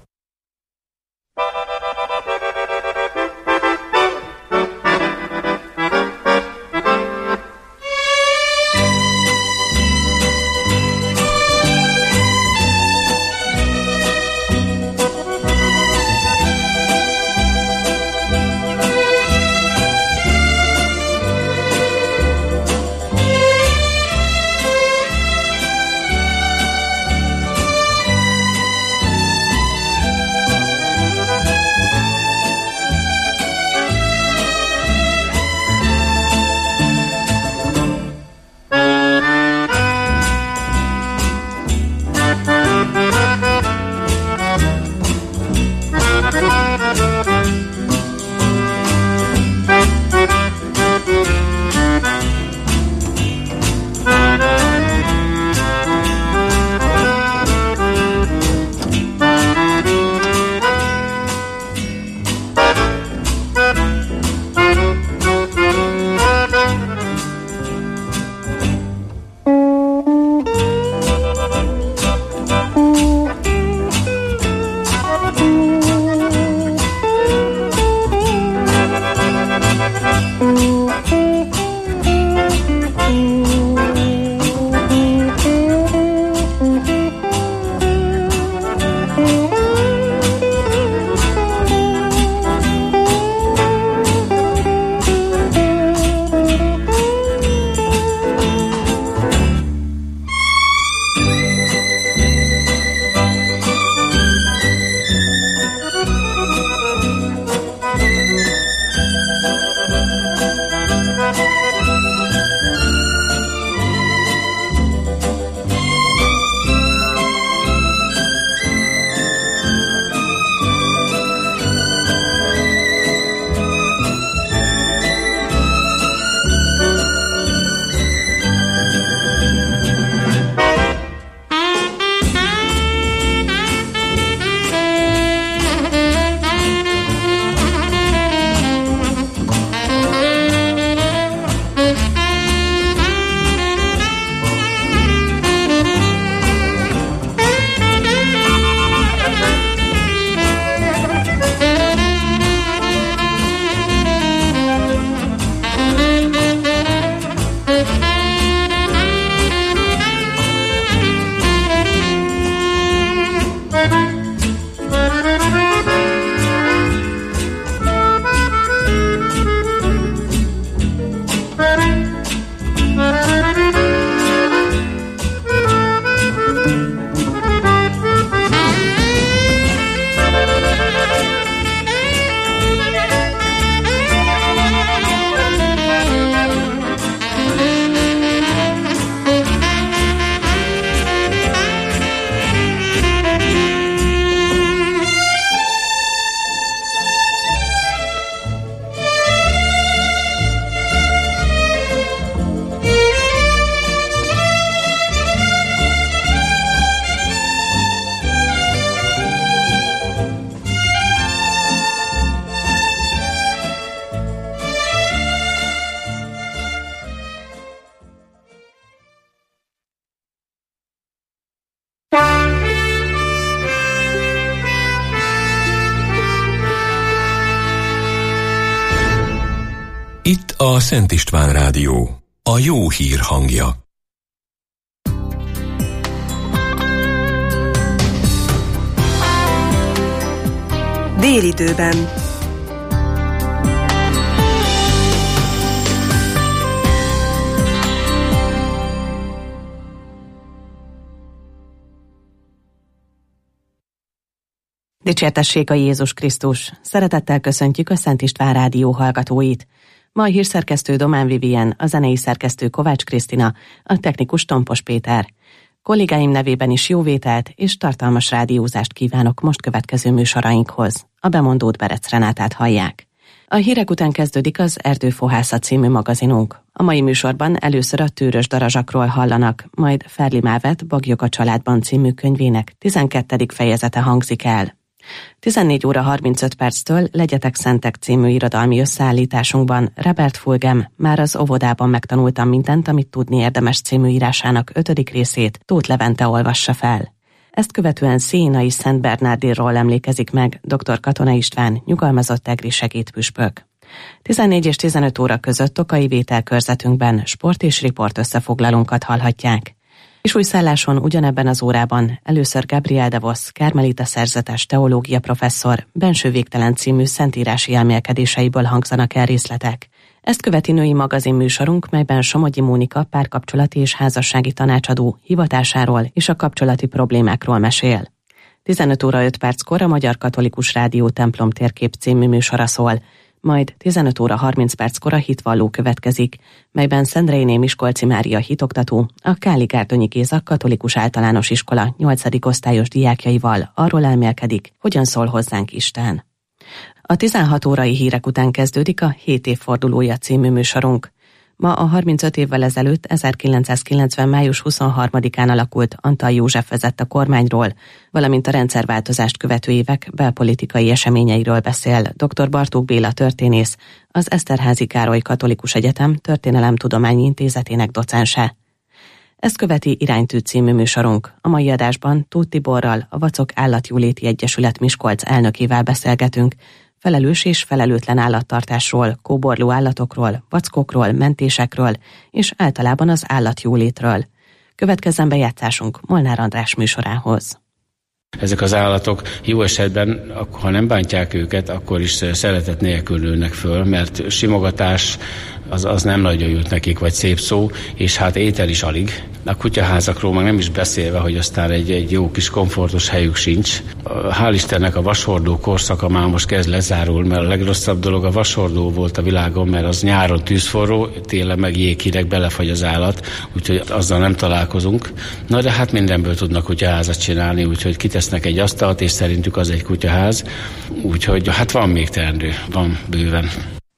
Itt a Szent István Rádió, a jó hír hangja. Délidőben. Dicsértessék a Jézus Krisztus! Szeretettel köszöntjük a Szent István Rádió hallgatóit. Ma a hírszerkesztő Domán Vivien, a zenei szerkesztő Kovács Krisztina, a technikus Tompos Péter. Kollégáim nevében is jó vételt és tartalmas rádiózást kívánok most következő műsorainkhoz. A bemondót Berec Renátát hallják. A hírek után kezdődik az Erdőfohászat című magazinunk. A mai műsorban először a Tőrös darazsakról hallanak, majd Ferli Mávet Bagyok a családban című könyvének tizenkettedik fejezete hangzik el. tizennégy óra harmincöt perctől Legyetek Szentek című irodalmi összeállításunkban Robert Fulgham Már az óvodában megtanultam mindent, amit tudni érdemes című írásának ötödik részét Tóth Levente olvassa fel. Ezt követően Szénai Szent Bernardinról emlékezik meg dr. Katona István, nyugalmazott egri segédpüspök. tizennégy és tizenöt óra között Tokai Vétel körzetünkben sport és riport összefoglalónkat hallhatják. És új szálláson ugyanebben az órában először Gabriel de Vos, karmelita szerzetes teológia professzor Benső végtelen című szentírási elmélkedéseiből hangzanak el részletek. Ezt követi női magazin műsorunk, melyben Somogyi Mónika párkapcsolati és házassági tanácsadó hivatásáról és a kapcsolati problémákról mesél. tizenöt óra öt perckor a Magyar Katolikus Rádió Templom térkép című műsora szól, majd tizenöt óra harminc perckor a hitvalló következik, melyben Szendrejné Miskolci Mária hitoktató, a Káli Gárdonyi Géza Katolikus Általános Iskola nyolcadik osztályos diákjaival arról elmélkedik, hogyan szól hozzánk Isten. A tizenhat órai hírek után kezdődik a hét évfordulója című műsorunk. Ma a harmincöt évvel ezelőtt ezerkilencszázkilencven. május huszonharmadikán alakult Antall József vezette kormányról, valamint a rendszerváltozást követő évek belpolitikai eseményeiről beszél dr. Bartók Béla történész, az Eszterházy Károly Katolikus Egyetem Történelemtudományi Intézetének docense. Ezt követi Iránytű című műsorunk. A mai adásban Tóth Tiborral, a Vacok Állatjóléti Egyesület Miskolc elnökével beszélgetünk, felelős és felelőtlen állattartásról, kóborló állatokról, vackokról, mentésekről és általában az állatjólétről. Következzen bejátszásunk Molnár András műsorához. Ezek az állatok jó esetben, ha nem bántják őket, akkor is szeretet nélkül nőnek föl, mert simogatás az, az nem nagyon jut nekik, vagy szép szó, és hát étel is alig. A kutyaházakról meg nem is beszélve, hogy aztán egy, egy jó kis komfortos helyük sincs. Hál' Istennek a vashordó korszaka már most kezd lezárul, mert a legrosszabb dolog a vashordó volt a világon, mert az nyáron tűzforró, télen meg jéghideg, belefagy az állat, úgyhogy azzal nem találkozunk. Na de hát mindenből tudnak kutyaházat csinálni, úgyhogy kitesznek egy asztalt, és szerintük az egy kutyaház. Úgyhogy hát van még teendő, van bőven.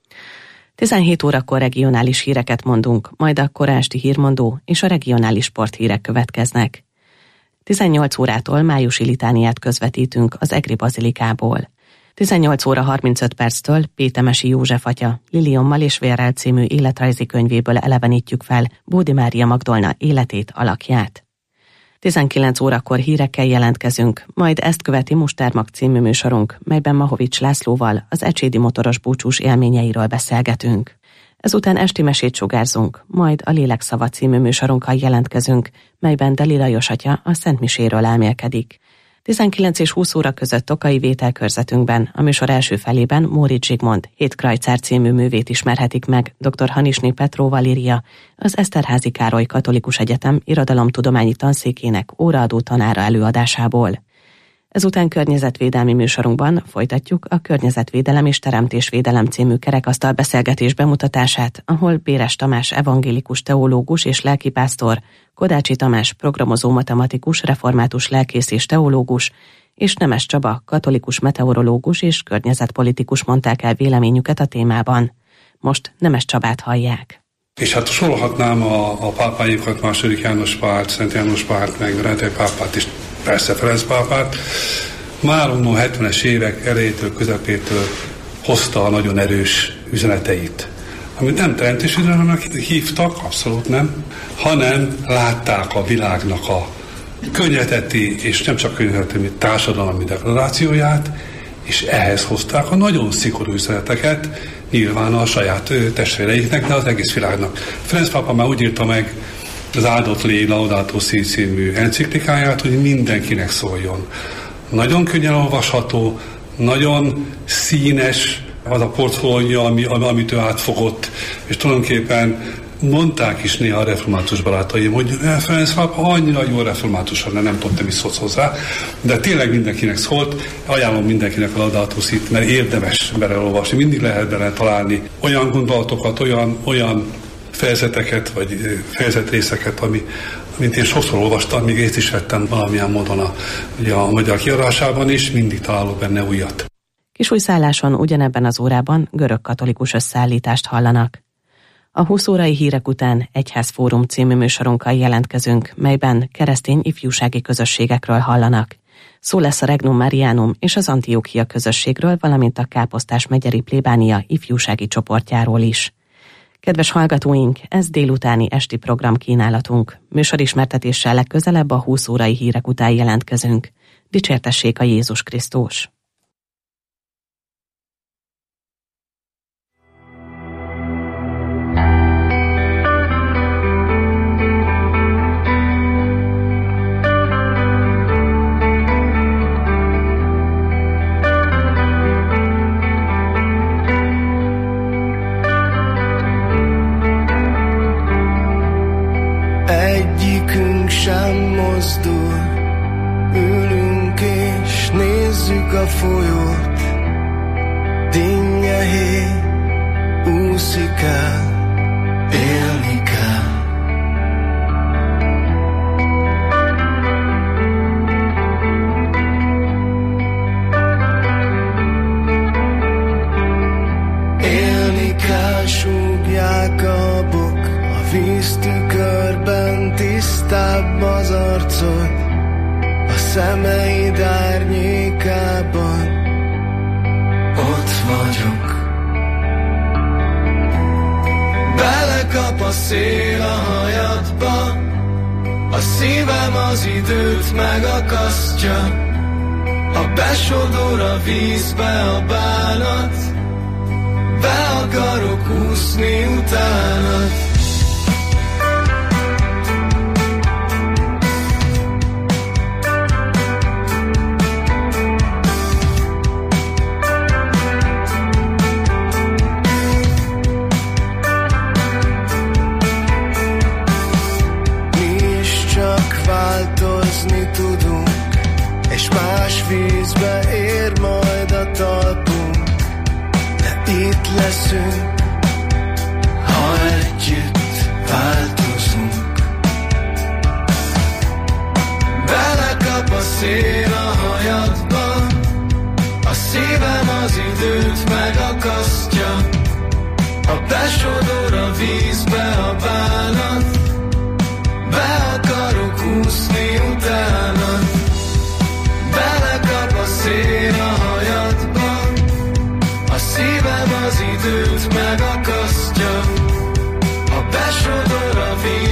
tizenhét órakor regionális híreket mondunk, majd a kora esti hírmondó és a regionális sporthírek következnek. tizennyolc órától májusi litániát közvetítünk az Egri Bazilikából. tizennyolc óra harmincöt perctől Pétemesi József atya Liliommal és vérrel című életrajzi könyvéből elevenítjük fel Bódi Mária Magdolna életét, alakját. tizenkilenc órakor hírekkel jelentkezünk, majd ezt követi Mustermag című műsorunk, melyben Mahovics Lászlóval az ecsédi motoros búcsús élményeiről beszélgetünk. Ezután esti mesét sugárzunk, majd a Lélekszava című műsorunkkal jelentkezünk, melyben Deli Lajos atya a Szent Miséről elmélkedik. tizenkilenc és húsz óra között Tokai Vétel körzetünkben, a műsor első felében Móricz Zsigmond Hét Krajcár című művét ismerhetik meg dr. Hanisné Petró Valéria, az Eszterházy Károly Katolikus Egyetem irodalomtudományi tanszékének óraadó tanára előadásából. Ezután környezetvédelmi műsorunkban folytatjuk a Környezetvédelem és Teremtésvédelem című kerekasztal beszélgetés bemutatását, ahol Béres Tamás evangélikus teológus és lelkipásztor, Kodácsi Tamás programozó matematikus, református lelkész és teológus, és Nemes Csaba katolikus meteorológus és környezetpolitikus mondták el véleményüket a témában. Most Nemes Csabát hallják. És hát sorolhatnám a, a pápáinkat, második János párt, Szent János párt, meg Renate pápát is, persze Ferenc pápát. Már onnan hetvenes évek elejétől, közepétől hozta a nagyon erős üzeneteit. Amit nem teremtésvédelemnek hívtak, abszolút nem, hanem látták a világnak a könnyeteti, és nem csak könnyeteti társadalmi deklarációját, és ehhez hozták a nagyon szigorú üzeneteket, nyilván a saját testvéreiknek, de az egész világnak. Ferenc pápa már úgy írta meg az Áldott légy Laudato Si című enciklikáját, hogy mindenkinek szóljon. Nagyon könnyen olvasható, nagyon színes az a portfólió, ami, amit ő átfogott, és tulajdonképpen mondták is néha a református barátaim, hogy Ferenc pápa annyira jó református, de nem tudtam, mi szólsz hozzá, de tényleg mindenkinek szólt, ajánlom mindenkinek a Laudato Si-t, mert érdemes beleolvasni, mindig lehet bele találni olyan gondolatokat, olyan, olyan fejezeteket, vagy fejezetrészeket, ami, amit én sokszor olvastam, még részt is vettem valamilyen módon a, ugye a magyar kiadásában is, mindig találok benne újat. Kisújszálláson ugyanebben az órában görög-katolikus összeállítást hallanak. A húsz órai hírek után Egyházfórum című műsorunkkal jelentkezünk, melyben keresztény ifjúsági közösségekről hallanak. Szó lesz a Regnum Marianum és az Antiochia közösségről, valamint a Káposztás megyeri plébánia ifjúsági csoportjáról is. Kedves hallgatóink, ez délutáni esti programkínálatunk. Műsorismertetéssel legközelebb a húsz órai hírek után jelentkezünk. Dicsértessék a Jézus Krisztus! Egyikünk sem mozdul, ülünk és nézzük a folyót. Dinnye hé, úszik el, élni kell. Élni kell, súgják a bok, a víztükörben tisztább az arcod, a szemeid árnyékában ott vagyok. Belekap a szél a hajadba, a szívem az időt megakasztja, ha besodor a vízbe a bánat, be akarok úszni utánad. Változni tudunk, és más vízbe ér majd a talpunk, de itt leszünk, ha együtt változunk. Belekap a szél a hajadba, a szívem az időt megakasztja, ha besodor a vízbe a bánat, be akarok úszni utána. Belekap a szél a hajadba, a szívem az időt megakasztja, ha besodor a víz.